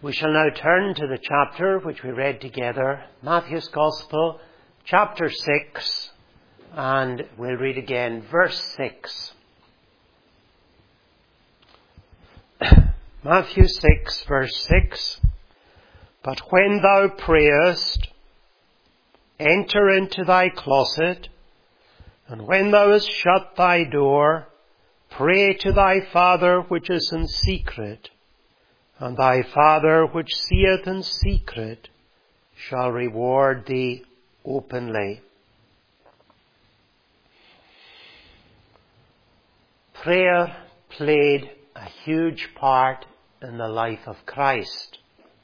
We shall now turn to the chapter which we read together, Matthew's Gospel, chapter 6, and we'll read again verse 6. Matthew 6, verse 6. But when thou prayest, enter into thy closet, and when thou hast shut thy door, pray to thy Father which is in secret, and thy Father which seeth in secret shall reward thee openly. Prayer played a huge part in the life of Christ.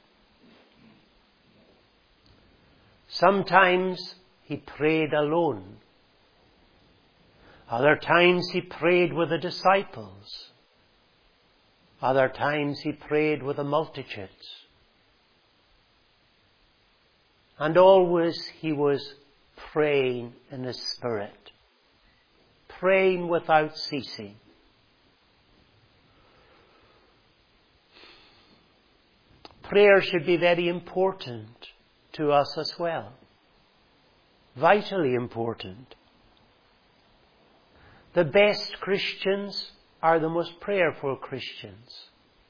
Sometimes he prayed alone. Other times he prayed with the disciples. Other times he prayed with the multitudes. And always he was praying in the Spirit, praying without ceasing. Prayer should be very important to us as well. Vitally important. The best Christians are the most prayerful Christians.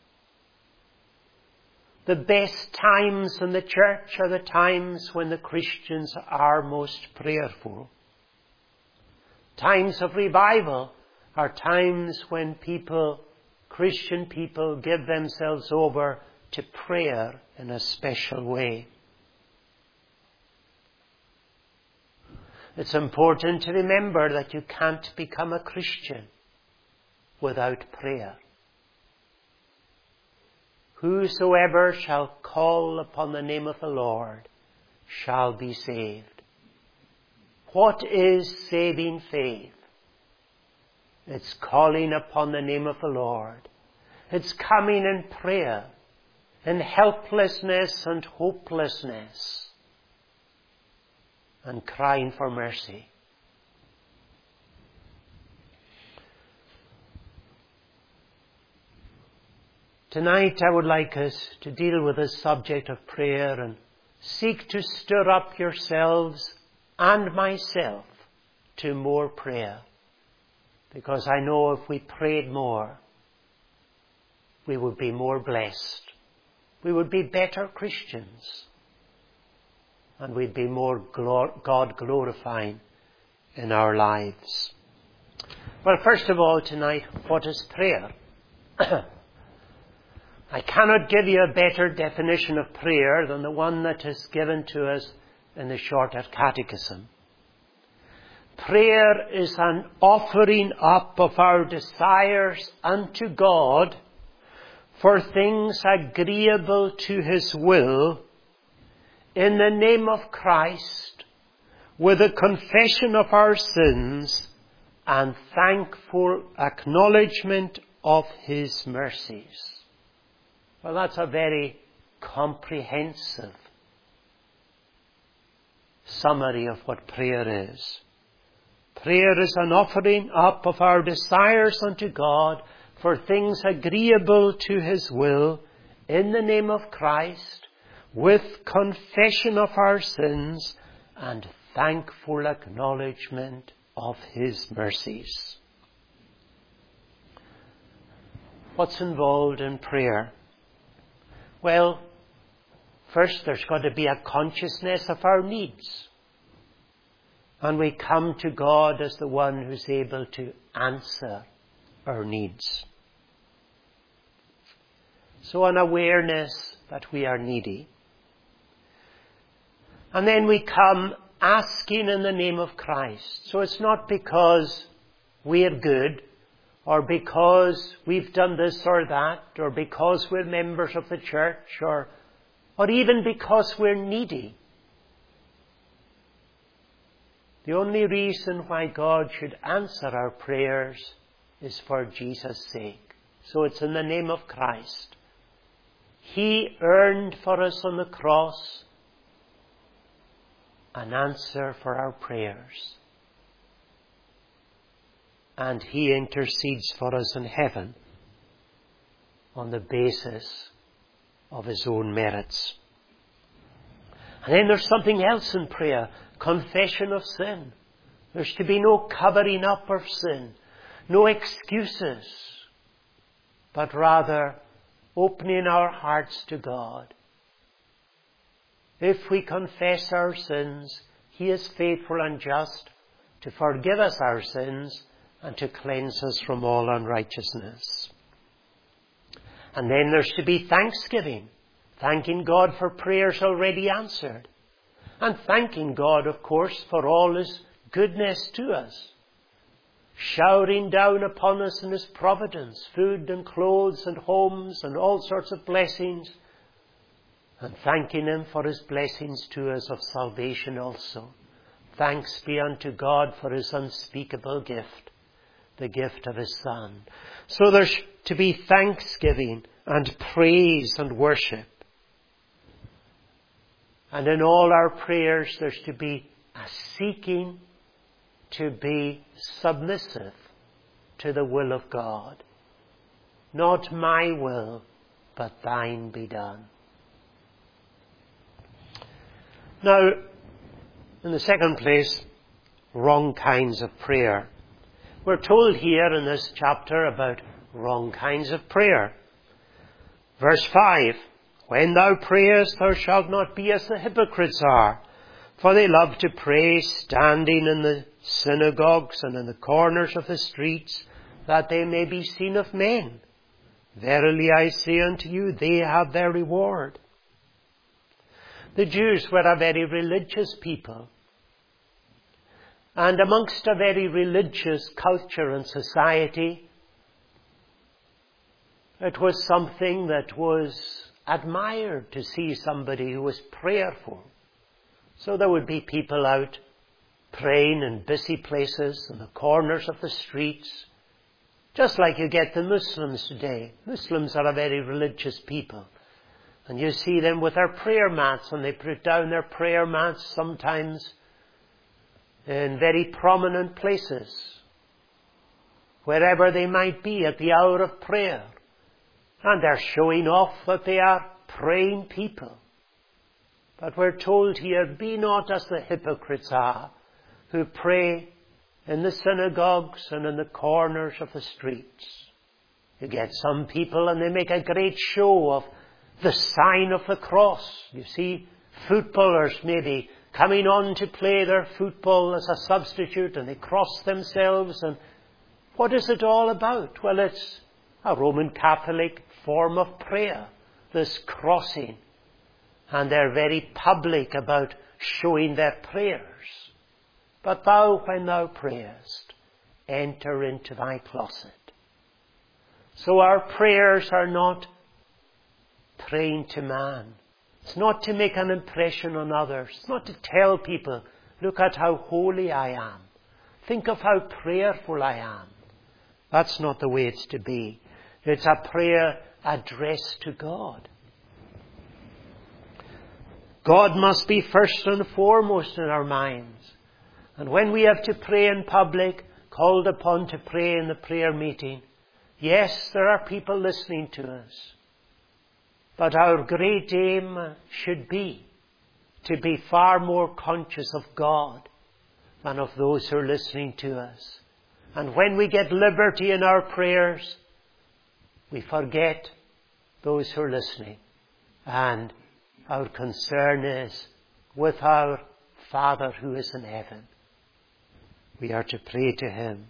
The best times in the church are the times when the Christians are most prayerful. Times of revival are times when Christian people give themselves over to prayer in a special way. It's important to remember that you can't become a Christian without prayer. Whosoever shall call upon the name of the Lord shall be saved. What is saving faith? It's calling upon the name of the Lord. It's coming in prayer, in helplessness and hopelessness, and crying for mercy. Tonight I would like us to deal with this subject of prayer and seek to stir up yourselves and myself to more prayer. Because I know if we prayed more, we would be more blessed. We would be better Christians. And we'd be more God glorifying in our lives. Well, first of all tonight, what is prayer? I cannot give you a better definition of prayer than the one that is given to us in the Shorter Catechism. Prayer is an offering up of our desires unto God for things agreeable to His will in the name of Christ, with a confession of our sins and thankful acknowledgement of His mercies. Well, that's a very comprehensive summary of what prayer is. Prayer is an offering up of our desires unto God for things agreeable to His will in the name of Christ, with confession of our sins and thankful acknowledgement of His mercies. What's involved in prayer? Well, first there's got to be a consciousness of our needs. And we come to God as the one who's able to answer our needs. So an awareness that we are needy. And then we come asking in the name of Christ. So it's not because we're good, or because we've done this or that, or because we're members of the church, or even because we're needy. The only reason why God should answer our prayers is for Jesus' sake. So it's in the name of Christ. He earned for us on the cross an answer for our prayers. And He intercedes for us in heaven on the basis of his own merits. And then there's something else in prayer, confession of sin. There's to be no covering up of sin, no excuses, but rather opening our hearts to God. If we confess our sins, he is faithful and just to forgive us our sins and to cleanse us from all unrighteousness. And then there's to be thanksgiving, thanking God for prayers already answered, and thanking God, of course, for all his goodness to us, showering down upon us in his providence, food and clothes and homes and all sorts of blessings, and thanking him for his blessings to us of salvation also. Thanks be unto God for his unspeakable gift, the gift of his Son. So there's to be thanksgiving and praise and worship. And in all our prayers there's to be a seeking to be submissive to the will of God. Not my will, but thine be done. Now, in the second place, wrong kinds of prayer. We're told here in this chapter about wrong kinds of prayer. Verse 5, when thou prayest, thou shalt not be as the hypocrites are, for they love to pray standing in the synagogues and in the corners of the streets, that they may be seen of men. Verily I say unto you, they have their reward. The Jews were a very religious people. And amongst a very religious culture and society, it was something that was admired to see somebody who was prayerful. So there would be people out praying in busy places, in the corners of the streets, just like you get the Muslims today. Muslims are a very religious people. And you see them with their prayer mats, and they put down their prayer mats sometimes in very prominent places, wherever they might be at the hour of prayer. And they're showing off that they are praying people. But we're told here, be not as the hypocrites are, who pray in the synagogues and in the corners of the streets. You get some people and they make a great show of the sign of the cross. You see footballers maybe coming on to play their football as a substitute, and they cross themselves. And what is it all about? Well, it's a Roman Catholic form of prayer, this crossing. And they're very public about showing their prayers. But thou, when thou prayest, enter into thy closet. So our prayers are not praying to man. It's not to make an impression on others. It's not to tell people, look at how holy I am. Think of how prayerful I am. That's not the way it's to be. It's a prayer addressed to God. God must be first and foremost in our minds. And when we have to pray in public, called upon to pray in the prayer meeting, yes, there are people listening to us. But our great aim should be to be far more conscious of God than of those who are listening to us. And when we get liberty in our prayers, we forget those who are listening. And our concern is with our Father who is in heaven. We are to pray to him.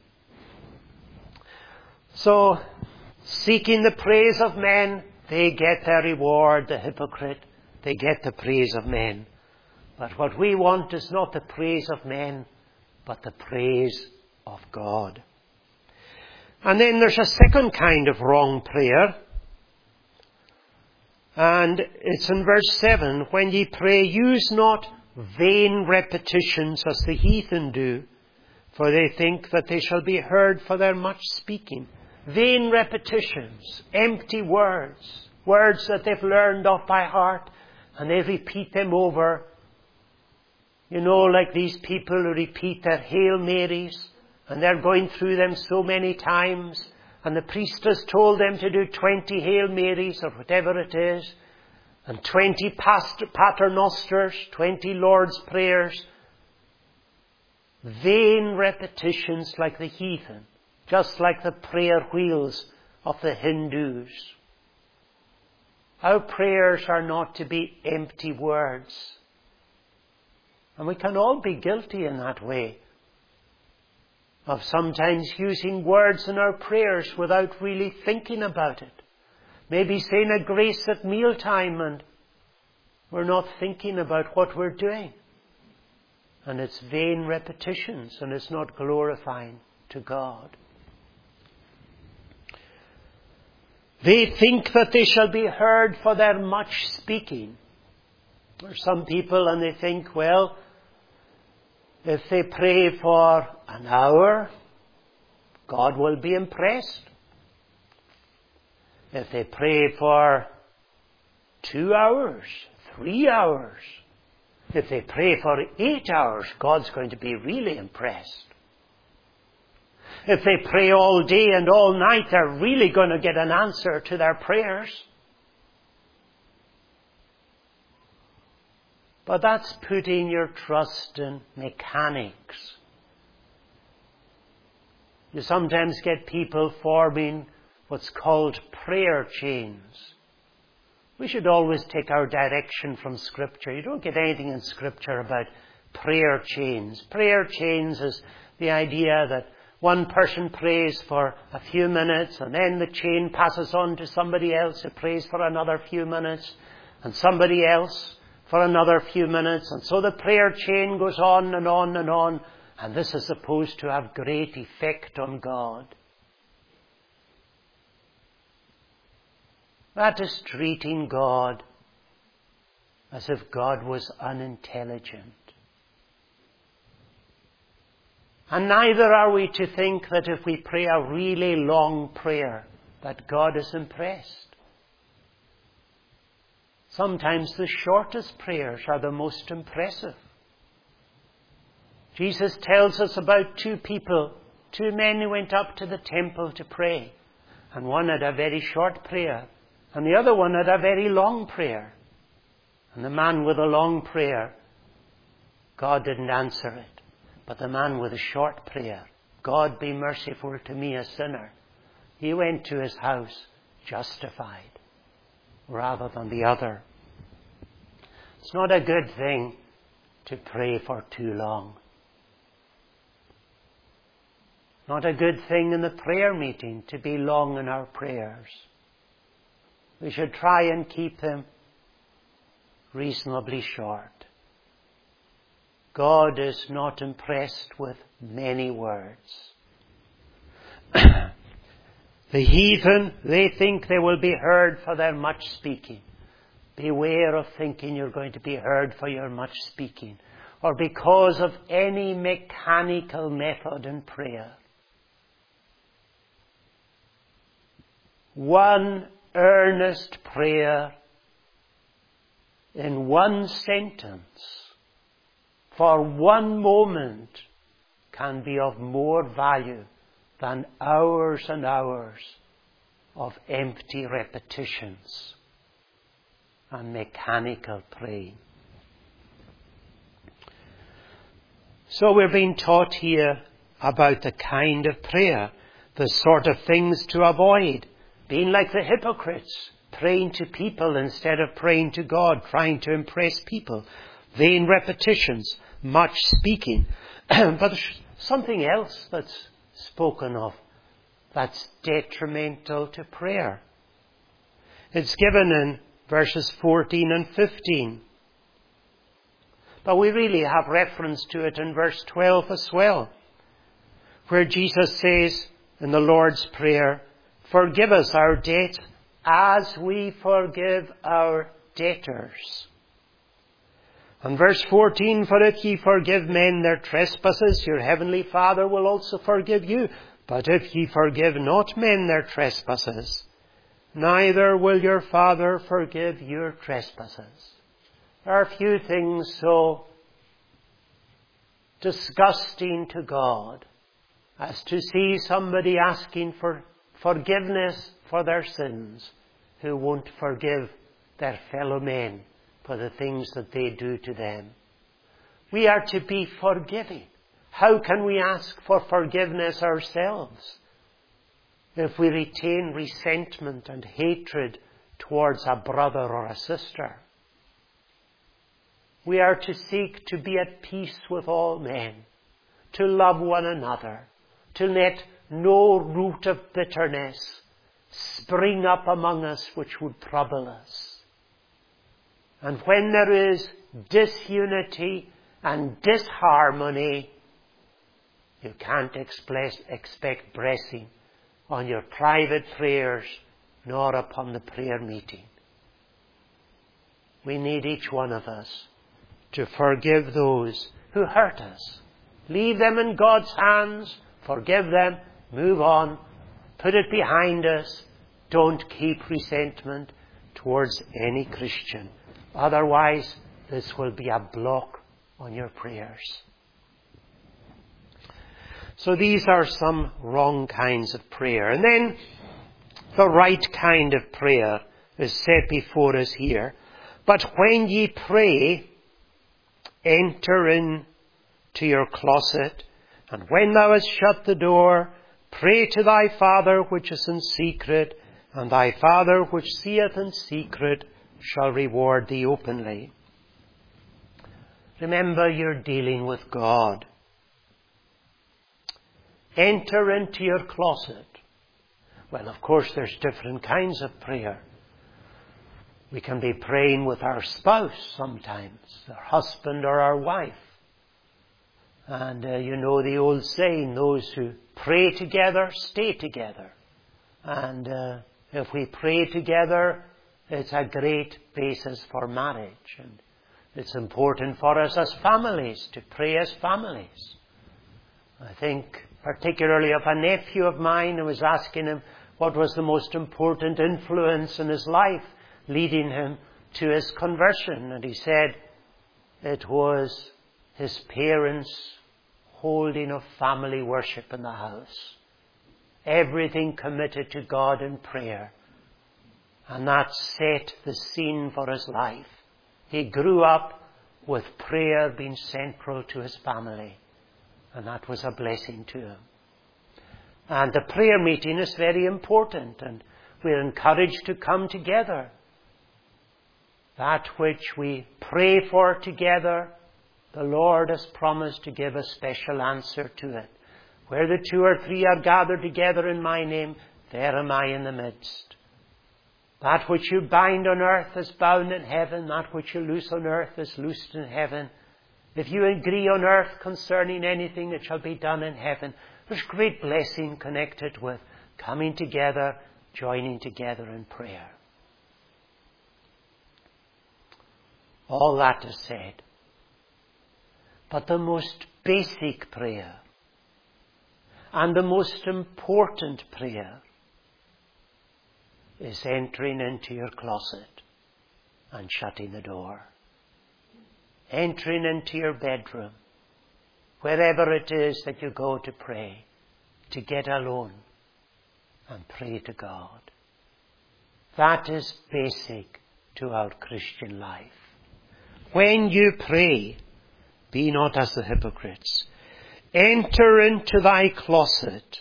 So, seeking the praise of men, they get their reward, the hypocrite. They get the praise of men. But what we want is not the praise of men, but the praise of God. And then there's a second kind of wrong prayer. And it's in verse 7, when ye pray, use not vain repetitions as the heathen do, for they think that they shall be heard for their much speaking. Vain repetitions, empty words, words that they've learned off by heart, and they repeat them over. You know, like these people who repeat their Hail Marys, and they're going through them so many times, and the priest has told them to do 20 Hail Marys or whatever it is, and 20 paternosters, 20 Lord's Prayers, vain repetitions like the heathen, just like the prayer wheels of the Hindus. Our prayers are not to be empty words. And we can all be guilty in that way, of sometimes using words in our prayers without really thinking about it. Maybe saying a grace at mealtime and we're not thinking about what we're doing. And it's vain repetitions and it's not glorifying to God. They think that they shall be heard for their much speaking. There are some people and they think, well, if they pray for an hour, God will be impressed. If they pray for 2 hours, 3 hours, if they pray for 8 hours, God's going to be really impressed. If they pray all day and all night, they're really going to get an answer to their prayers. But that's putting your trust in mechanics. You sometimes get people forming what's called prayer chains. We should always take our direction from Scripture. You don't get anything in Scripture about prayer chains. Prayer chains is the idea that one person prays for a few minutes and then the chain passes on to somebody else who prays for another few minutes and somebody else for another few minutes. And so the prayer chain goes on and on and on. And this is supposed to have great effect on God. That is treating God as if God was unintelligent. And neither are we to think that if we pray a really long prayer, that God is impressed. Sometimes the shortest prayers are the most impressive. Jesus tells us about 2 people, 2 men who went up to the temple to pray. And one had a very short prayer, and the other one had a very long prayer. And the man with a long prayer, God didn't answer it. But the man with a short prayer, God be merciful to me, a sinner, he went to his house justified rather than the other. It's not a good thing to pray for too long. Not a good thing in the prayer meeting to be long in our prayers. We should try and keep them reasonably short. God is not impressed with many words. The heathen, they think they will be heard for their much speaking. Beware of thinking you're going to be heard for your much speaking, or because of any mechanical method in prayer. One earnest prayer in one sentence for one moment can be of more value than hours and hours of empty repetitions and mechanical praying. So we're being taught here about the kind of prayer, the sort of things to avoid, being like the hypocrites, praying to people instead of praying to God, trying to impress people, vain repetitions, much speaking. But there's something else that's spoken of that's detrimental to prayer. It's given in verses 14 and 15. But we really have reference to it in verse 12 as well, where Jesus says in the Lord's Prayer, "Forgive us our debt as we forgive our debtors." And verse 14, "For if ye forgive men their trespasses, your heavenly Father will also forgive you. But if ye forgive not men their trespasses, neither will your Father forgive your trespasses." There are few things so disgusting to God as to see somebody asking for forgiveness for their sins who won't forgive their fellow men for the things that they do to them. We are to be forgiving. How can we ask for forgiveness ourselves if we retain resentment and hatred towards a brother or a sister? We are to seek to be at peace with all men, to love one another, to let no root of bitterness spring up among us which would trouble us. And when there is disunity and disharmony, you can't expect blessing on your private prayers nor upon the prayer meeting. We need each one of us to forgive those who hurt us. Leave them in God's hands, forgive them, move on, put it behind us. Don't keep resentment towards any Christian. Otherwise, this will be a block on your prayers. So these are some wrong kinds of prayer. And then the right kind of prayer is set before us here. But when ye pray, enter in to your closet, and when thou hast shut the door, pray to thy Father which is in secret, and thy Father which seeth in secret shall reward thee openly. Remember, you're dealing with God. Enter into your closet. Well, of course, there's different kinds of prayer. We can be praying with our spouse sometimes, our husband or our wife. And you know the old saying, those who pray together, stay together. And if we pray together, it's a great basis for marriage. And it's important for us as families to pray as families. I think particularly of a nephew of mine, who was asking him what was the most important influence in his life leading him to his conversion. And he said it was his parents' holding of family worship in the house. Everything committed to God in prayer. And that set the scene for his life. He grew up with prayer being central to his family. And that was a blessing to him. And the prayer meeting is very important. And we're encouraged to come together. That which we pray for together, the Lord has promised to give a special answer to it. Where the 2 or 3 are gathered together in my name, there am I in the midst. That which you bind on earth is bound in heaven. That which you loose on earth is loosed in heaven. If you agree on earth concerning anything, it shall be done in heaven. There's great blessing connected with coming together, joining together in prayer. All that is said. But the most basic prayer and the most important prayer is entering into your closet and shutting the door. Entering into your bedroom, wherever it is that you go to pray, to get alone and pray to God. That is basic to our Christian life. When you pray, be not as the hypocrites. Enter into thy closet.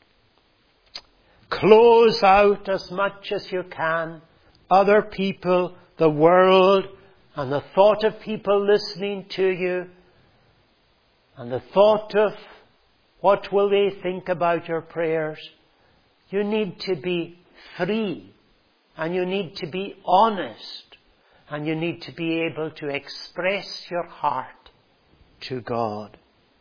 Close out as much as you can other people, the world, and the thought of people listening to you, and the thought of what will they think about your prayers. You need to be free, and you need to be honest, and you need to be able to express your heart to God.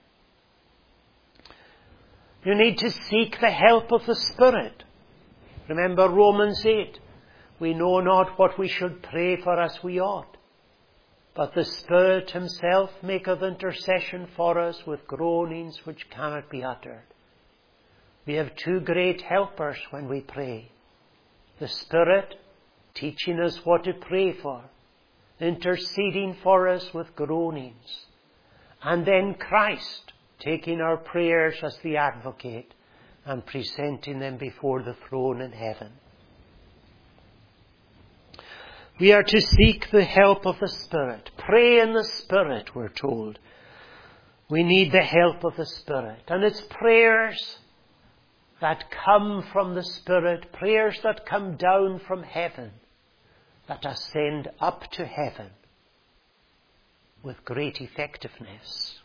You need to seek the help of the Spirit. Remember Romans 8. We know not what we should pray for as we ought, but the Spirit himself maketh intercession for us with groanings which cannot be uttered. We have 2 great helpers when we pray. The Spirit teaching us what to pray for, interceding for us with groanings. And then Christ taking our prayers as the advocate and presenting them before the throne in heaven. We are to seek the help of the Spirit. Pray in the Spirit, we're told. We need the help of the Spirit. And it's prayers that come from the Spirit, prayers that come down from heaven, that ascend up to heaven with great effectiveness.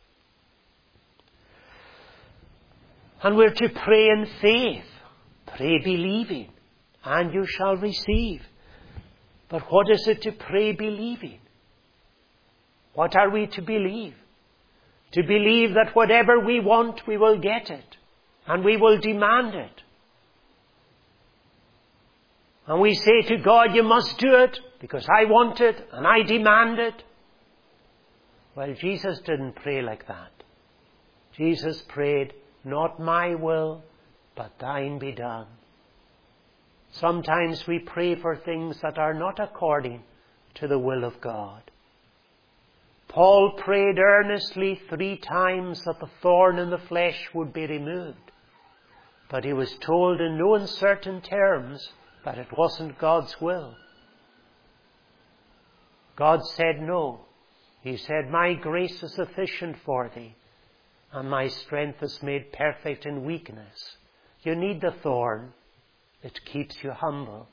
And we're to pray in faith. Pray believing, and you shall receive. But what is it to pray believing? What are we to believe? To believe that whatever we want, we will get it. And we will demand it. And we say to God, you must do it, because I want it, and I demand it. Well, Jesus didn't pray like that. Jesus prayed, not my will, but thine be done. Sometimes we pray for things that are not according to the will of God. Paul prayed earnestly 3 times that the thorn in the flesh would be removed. But he was told in no uncertain terms that it wasn't God's will. God said no. He said, my grace is sufficient for thee, and my strength is made perfect in weakness. You need the thorn. It keeps you humble.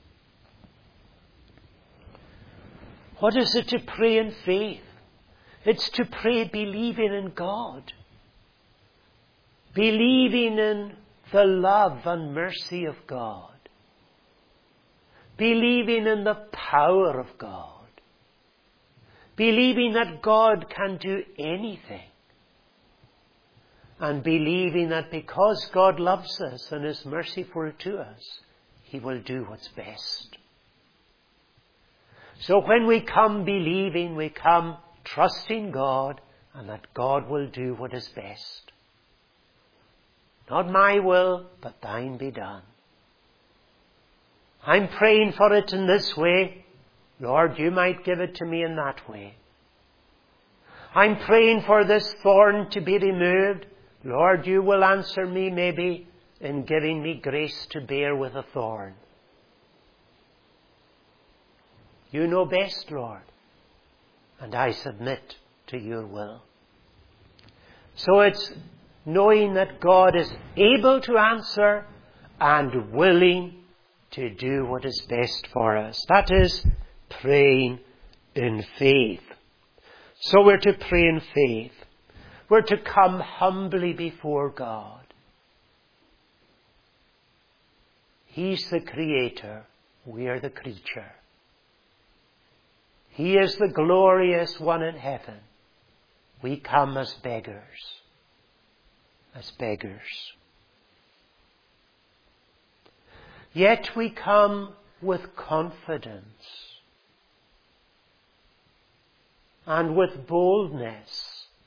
What is it to pray in faith? It's to pray believing in God. Believing in the love and mercy of God. Believing in the power of God. Believing that God can do anything. And believing that because God loves us and is merciful to us, He will do what's best. So when we come believing, we come trusting God, and that God will do what is best. Not my will, but thine be done. I'm praying for it in this way. Lord, you might give it to me in that way. I'm praying for this thorn to be removed. Lord, you will answer me maybe in giving me grace to bear with a thorn. You know best, Lord, and I submit to your will. So it's knowing that God is able to answer and willing to do what is best for us. That is praying in faith. So we're to pray in faith. We're to come humbly before God. He's the creator. We are the creature. He is the glorious one in heaven. We come as beggars. As beggars. Yet we come with confidence and with boldness,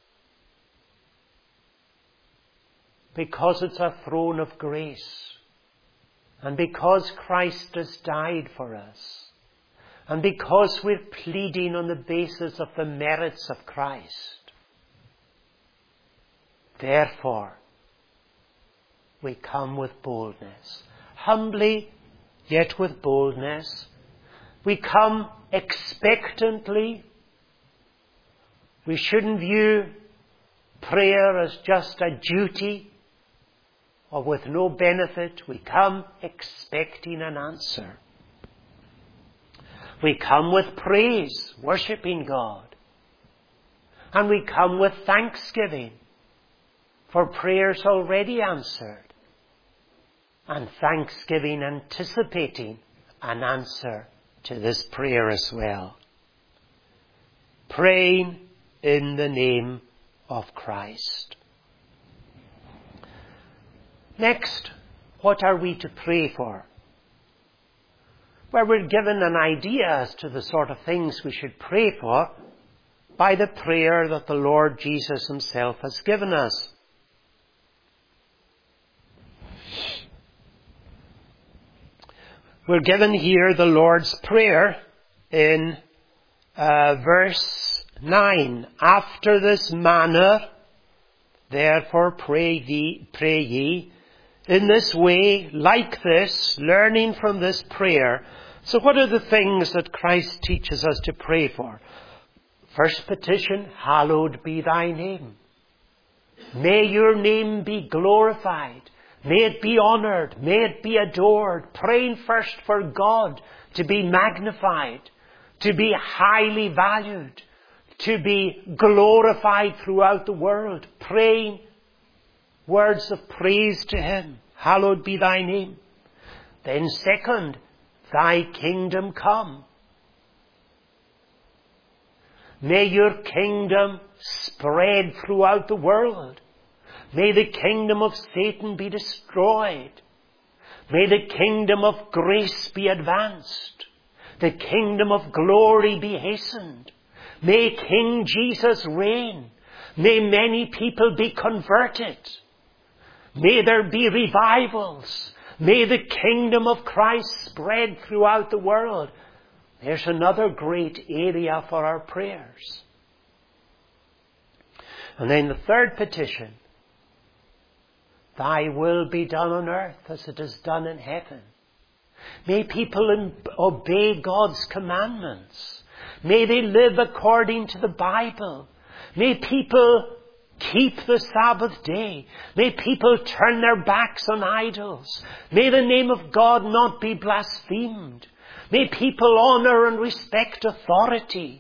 because it's a throne of grace, and because Christ has died for us, and because we're pleading on the basis of the merits of Christ. Therefore, we come with boldness. Humbly, yet with boldness. We come expectantly. We shouldn't view prayer as just a duty or with no benefit. We come expecting an answer. We come with praise, worshipping God. And we come with thanksgiving for prayers already answered. And thanksgiving anticipating an answer to this prayer as well. Praying in the name of Christ. Next, what are we to pray for? Well, we're given an idea as to the sort of things we should pray for by the prayer that the Lord Jesus Himself has given us. We're given here the Lord's Prayer in verse 9. After this manner, therefore pray ye, in this way, like this, learning from this prayer, So what are the things that Christ teaches us to pray for? First petition, hallowed be thy name. May your name be glorified. May it be honoured. May it be adored. Praying first for God to be magnified, to be highly valued, to be glorified throughout the world. Praying words of praise to him. Hallowed be thy name. Then second, thy kingdom come. May your kingdom spread throughout the world. May the kingdom of Satan be destroyed. May the kingdom of grace be advanced. The kingdom of glory be hastened. May King Jesus reign. May many people be converted. May there be revivals. May the kingdom of Christ spread throughout the world. There's another great area for our prayers. And then the third petition, thy will be done on earth as it is done in heaven. May people obey God's commandments. May they live according to the Bible. May people keep the Sabbath day. May people turn their backs on idols. May the name of God not be blasphemed. May people honour and respect authority.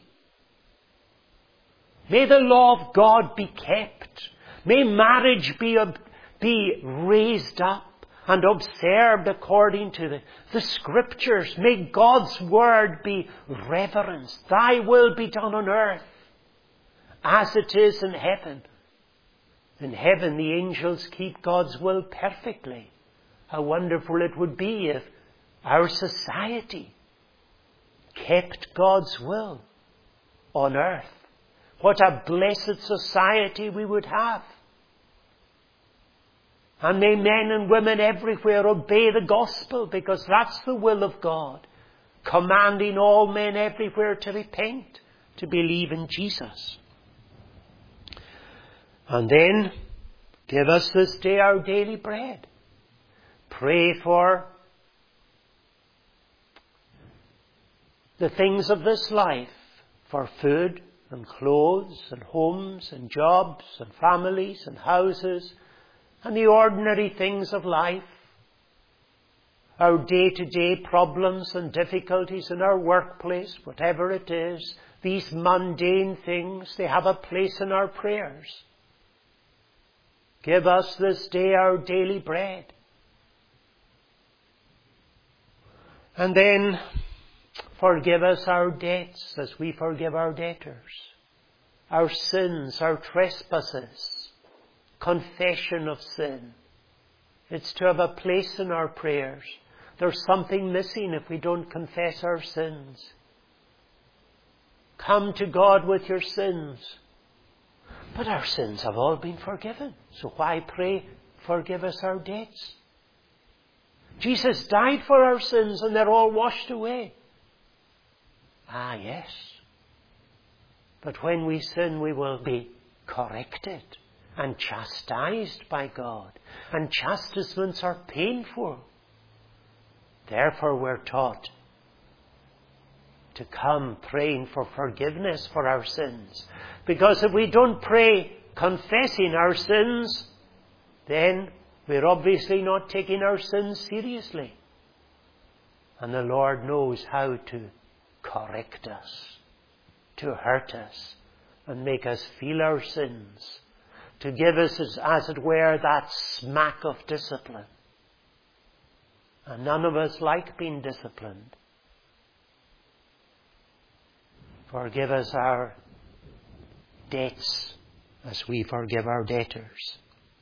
May the law of God be kept. May marriage be raised up and observed according to the Scriptures. May God's word be reverenced. Thy will be done on earth as it is in heaven. In heaven the angels keep God's will perfectly. How wonderful it would be if our society kept God's will on earth. What a blessed society we would have. And may men and women everywhere obey the gospel, because that's the will of God, commanding all men everywhere to repent, to believe in Jesus. And then, give us this day our daily bread. Pray for the things of this life, for food and clothes and homes and jobs and families and houses and the ordinary things of life, our day-to-day problems and difficulties in our workplace, whatever it is, these mundane things, they have a place in our prayers. Give us this day our daily bread. And then forgive us our debts as we forgive our debtors. Our sins, our trespasses, confession of sin. It's to have a place in our prayers. There's something missing if we don't confess our sins. Come to God with your sins. But our sins have all been forgiven. So why pray, forgive us our debts? Jesus died for our sins and they're all washed away. Ah, yes. But when we sin, we will be corrected and chastised by God. And chastisements are painful. Therefore, we're taught to come praying for forgiveness for our sins. Because if we don't pray confessing our sins, then we're obviously not taking our sins seriously. And the Lord knows how to correct us, to hurt us, and make us feel our sins, to give us, as it were, that smack of discipline. And none of us like being disciplined. Forgive us our debts as we forgive our debtors.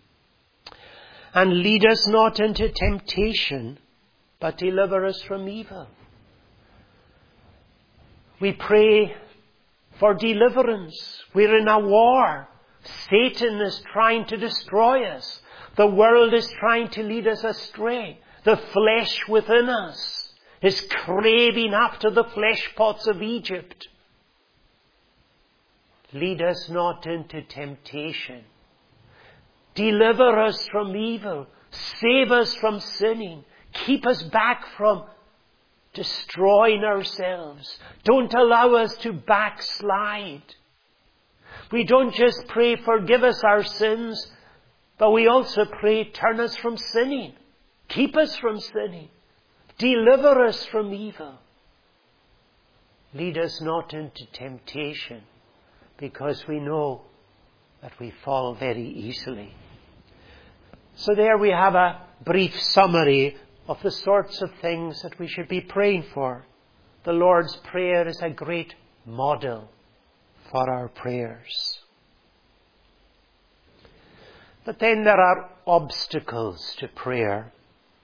And lead us not into temptation, but deliver us from evil. We pray for deliverance. We're in a war. Satan is trying to destroy us. The world is trying to lead us astray. The flesh within us is craving after the flesh pots of Egypt. Lead us not into temptation. Deliver us from evil. Save us from sinning. Keep us back from destroying ourselves. Don't allow us to backslide. We don't just pray, forgive us our sins, but we also pray, turn us from sinning. Keep us from sinning. Deliver us from evil. Lead us not into temptation, because we know that we fall very easily. So there we have a brief summary of the sorts of things that we should be praying for. The Lord's Prayer is a great model for our prayers. But then there are obstacles to prayer.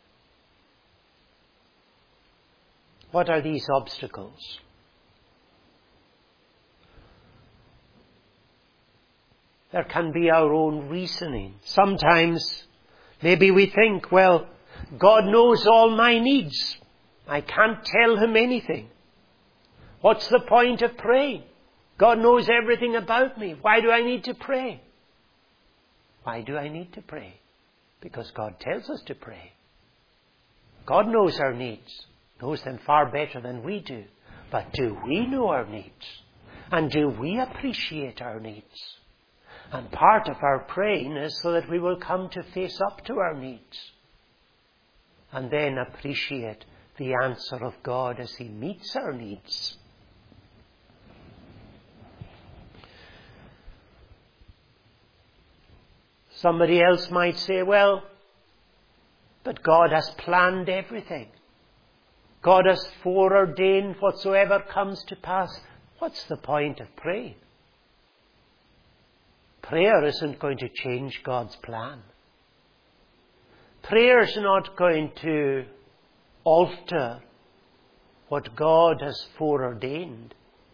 What are these obstacles? There can be our own reasoning. Sometimes maybe we think, well, God knows all my needs. I can't tell him anything. What's the point of praying? God knows everything about me. Why do I need to pray? Why do I need to pray? Because God tells us to pray. God knows our needs, knows them far better than we do. But do we know our needs? And do we appreciate our needs? And part of our praying is so that we will come to face up to our needs. And then appreciate the answer of God as he meets our needs. Somebody else might say, well, but God has planned everything. God has foreordained whatsoever comes to pass. What's the point of praying? Prayer isn't going to change God's plan. Prayer is not going to alter what God has foreordained.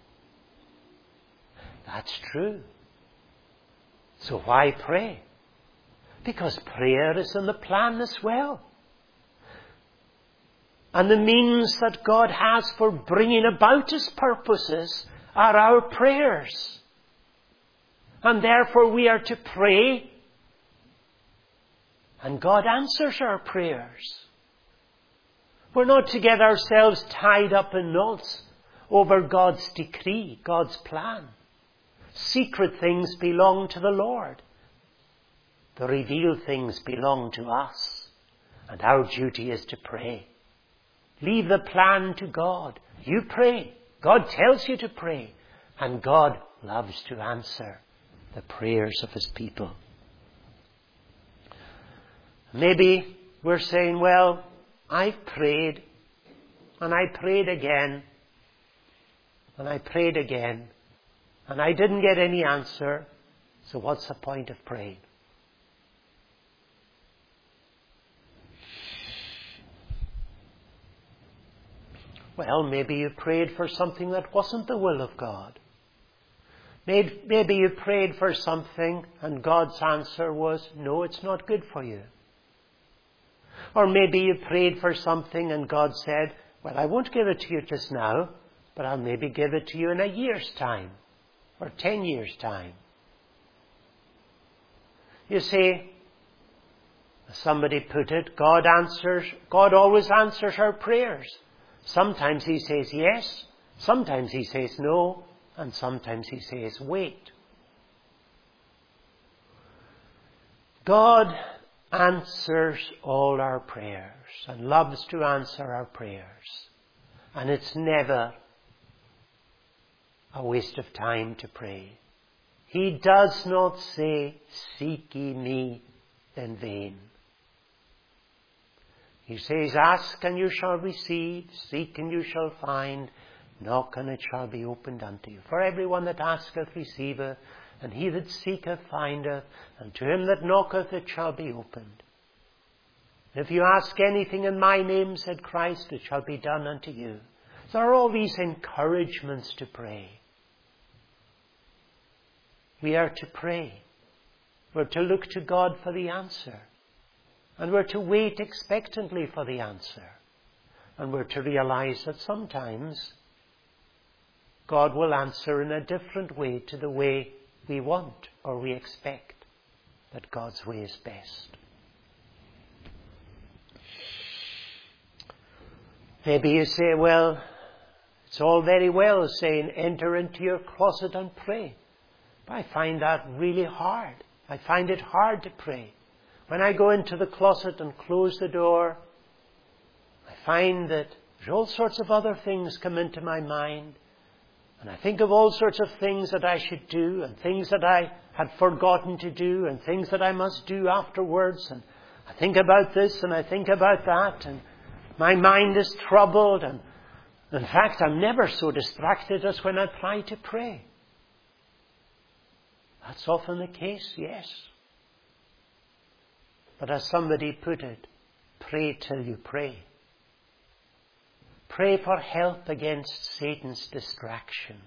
That's true. So why pray? Because prayer is in the plan as well. And the means that God has for bringing about his purposes are our prayers. And therefore we are to pray, and God answers our prayers. We're not to get ourselves tied up in knots over God's decree, God's plan. Secret things belong to the Lord. The revealed things belong to us. And our duty is to pray. Leave the plan to God. You pray. God tells you to pray. And God loves to answer the prayers of his people. Maybe we're saying, well, I've prayed, and I prayed again, and I prayed again, and I didn't get any answer, so what's the point of praying? Well, maybe you prayed for something that wasn't the will of God. Maybe you prayed for something and God's answer was, no, it's not good for you. Or maybe you prayed for something and God said, well, I won't give it to you just now, but I'll maybe give it to you in a year's time or 10 years' time. You see, as somebody put it, God always answers our prayers. Sometimes he says yes, sometimes he says no, and sometimes he says wait. God answers all our prayers and loves to answer our prayers. And it's never a waste of time to pray. He does not say, seek ye me in vain. He says, ask and you shall receive, seek and you shall find, knock and it shall be opened unto you. For everyone that asketh receiveth, and he that seeketh findeth, and to him that knocketh it shall be opened. If you ask anything in my name, said Christ, it shall be done unto you. There are all these encouragements to pray. We are to pray. We're to look to God for the answer. And we're to wait expectantly for the answer. And we're to realize that sometimes God will answer in a different way to the way we want or we expect, that God's way is best. Maybe you say, well, it's all very well saying enter into your closet and pray. But I find that really hard. I find it hard to pray. When I go into the closet and close the door, I find that there's all sorts of other things come into my mind. And I think of all sorts of things that I should do and things that I had forgotten to do and things that I must do afterwards. And I think about this and I think about that. And my mind is troubled. And in fact, I'm never so distracted as when I try to pray. That's often the case, yes. But as somebody put it, pray till you pray. Pray for help against Satan's distractions.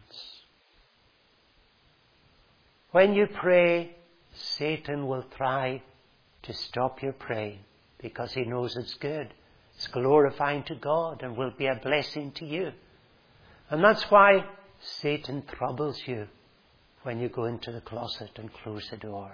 When you pray, Satan will try to stop your praying because he knows it's good. It's glorifying to God and will be a blessing to you. And that's why Satan troubles you when you go into the closet and close the door.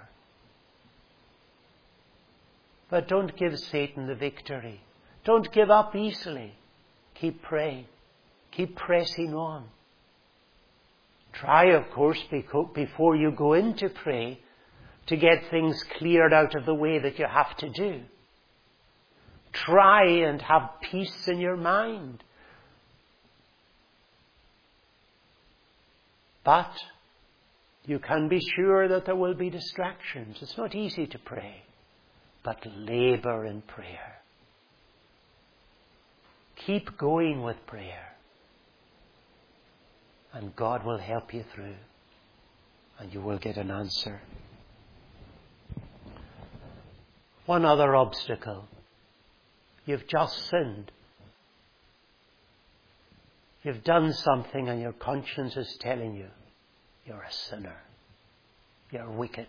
But don't give Satan the victory. Don't give up easily. Keep praying. Keep pressing on. Try, of course, before you go in to pray, to get things cleared out of the way that you have to do. Try and have peace in your mind. But you can be sure that there will be distractions. It's not easy to pray, but labor in prayer. Keep going with prayer. And God will help you through. And you will get an answer. One other obstacle. You've just sinned. You've done something and your conscience is telling you you're a sinner. You're wicked.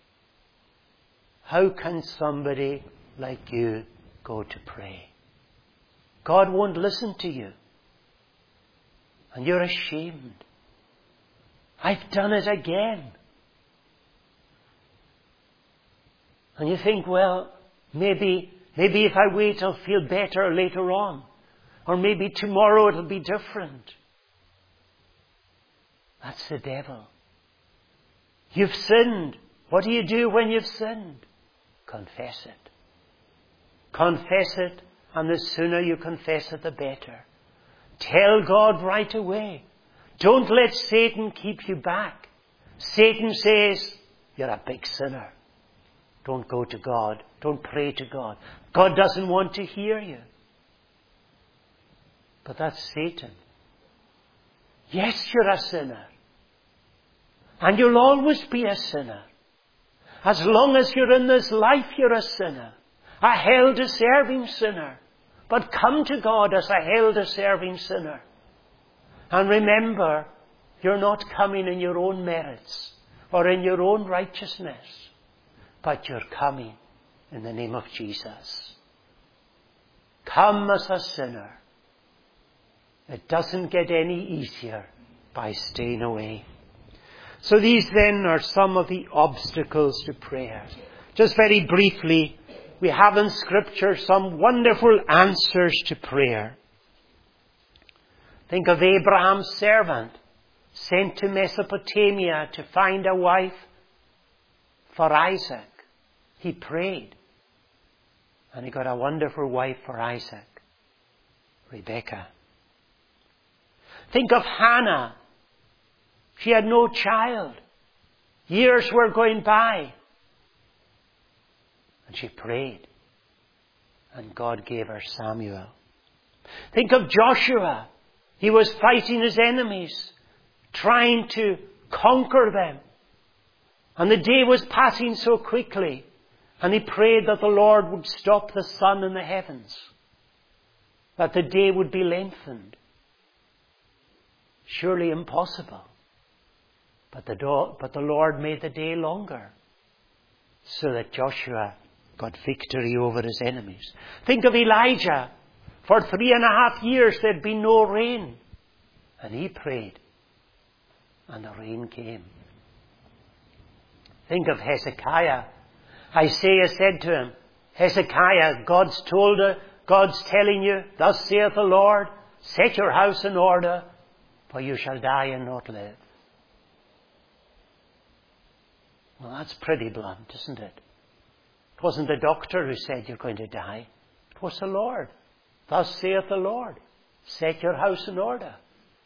How can somebody like you go to pray? God won't listen to you. And you're ashamed. I've done it again. And you think, well, maybe if I wait I'll feel better later on. Or maybe tomorrow it'll be different. That's the devil. You've sinned. What do you do when you've sinned? Confess it. Confess it, and the sooner you confess it, the better. Tell God right away. Don't let Satan keep you back. Satan says, you're a big sinner. Don't go to God. Don't pray to God. God doesn't want to hear you. But that's Satan. Yes, you're a sinner. And you'll always be a sinner. As long as you're in this life, you're a sinner. A hell-deserving sinner. But come to God as a hell-deserving sinner. And remember, you're not coming in your own merits or in your own righteousness. But you're coming in the name of Jesus. Come as a sinner. It doesn't get any easier by staying away. So these then are some of the obstacles to prayer. Just very briefly, we have in Scripture some wonderful answers to prayer. Think of Abraham's servant, sent to Mesopotamia to find a wife for Isaac. He prayed, and he got a wonderful wife for Isaac, Rebekah. Think of Hannah. She had no child. Years were going by. And she prayed. And God gave her Samuel. Think of Joshua. He was fighting his enemies, trying to conquer them. And the day was passing so quickly. And he prayed that the Lord would stop the sun in the heavens, that the day would be lengthened. Surely impossible. But the Lord made the day longer, so that Joshua got victory over his enemies. Think of Elijah. For 3.5 years there'd been no rain. And he prayed, and the rain came. Think of Hezekiah. Isaiah said to him, Hezekiah, God's told God's telling you, thus saith the Lord, set your house in order, for you shall die and not live. Well, that's pretty blunt, isn't it? It wasn't the doctor who said you're going to die. It was the Lord. Thus saith the Lord, set your house in order.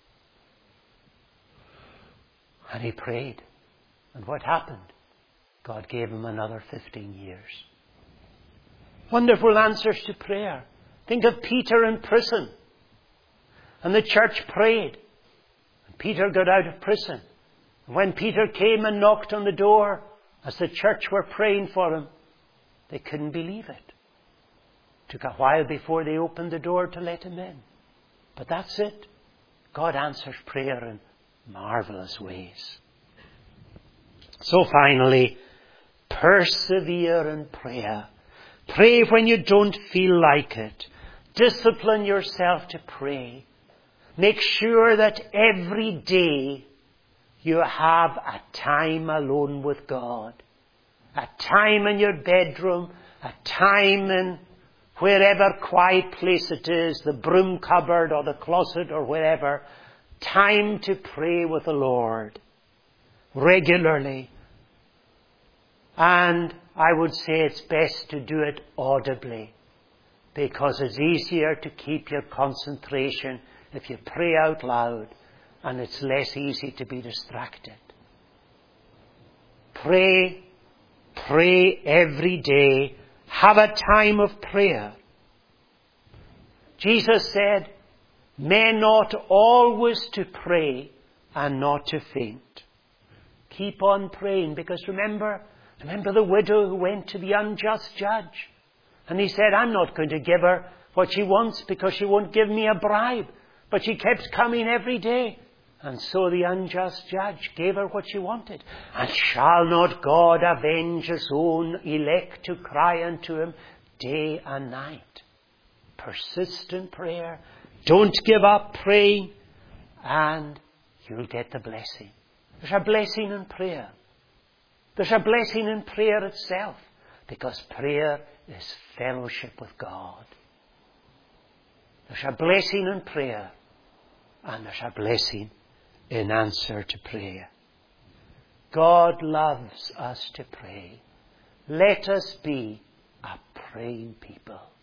And he prayed. And what happened? God gave him another 15 years. Wonderful answers to prayer. Think of Peter in prison. And the church prayed. And Peter got out of prison. And when Peter came and knocked on the door, as the church were praying for him, they couldn't believe it. It took a while before they opened the door to let him in. But that's it. God answers prayer in marvelous ways. So finally, persevere in prayer. Pray when you don't feel like it. Discipline yourself to pray. Make sure that every day you have a time alone with God. A time in your bedroom, a time in wherever quiet place it is, the broom cupboard or the closet or wherever. Time to pray with the Lord regularly. And I would say it's best to do it audibly, because it's easier to keep your concentration if you pray out loud, and it's less easy to be distracted. Pray every day. Have a time of prayer. Jesus said, men ought always to pray and not to faint. Keep on praying, because remember the widow who went to the unjust judge. And he said, I'm not going to give her what she wants because she won't give me a bribe. But she kept coming every day. And so the unjust judge gave her what she wanted. And shall not God avenge his own elect to cry unto him day and night? Persistent prayer. Don't give up praying, and you'll get the blessing. There's a blessing in prayer. There's a blessing in prayer itself, because prayer is fellowship with God. There's a blessing in prayer, and there's a blessing in answer to prayer. God loves us to pray. Let us be a praying people.